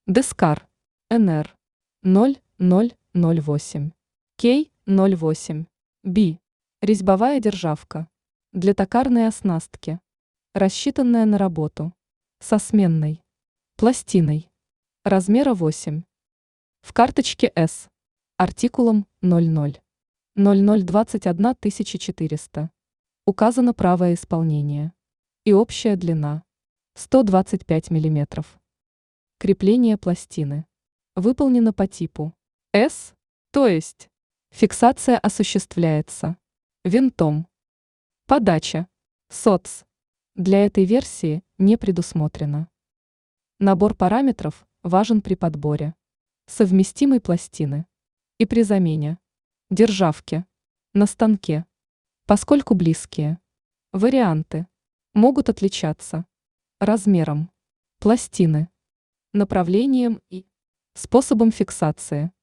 Дескар НР 0008, Кей 08, Би. Резьбовая державка для токарной оснастки, рассчитанная на работу со сменной пластиной размера 8. В карточке С артикулом 00 21400 указано правое исполнение и общая длина 125 мм. Крепление пластины выполнено по типу С, то есть фиксация осуществляется винтом. Подача СОЦ для этой версии не предусмотрено. Набор параметров важен при подборе совместимой пластины и при замене державки на станке, поскольку близкие варианты могут отличаться размером пластины, направлением и способом фиксации.